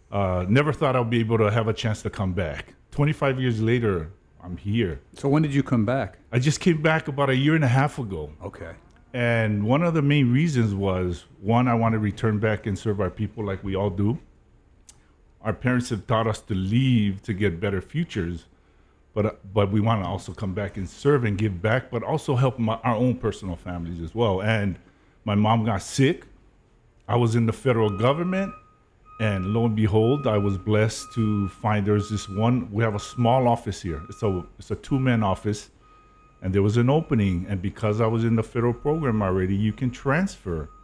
Never thought I'd be able to have a chance to come back. 25 years later, I'm here. So when did you come back? I just came back about a year and a half ago. Okay. And one of the main reasons was, one, I want to return back and serve our people like we all do. Our parents have taught us to leave to get better futures, but we want to also come back and serve and give back, but also help our own personal families as well. And my mom got sick. I was in the federal government, and lo and behold, I was blessed to find there's this one. We have a small office here. It's a two-man office, and there was an opening. And because I was in the federal program already, you can transfer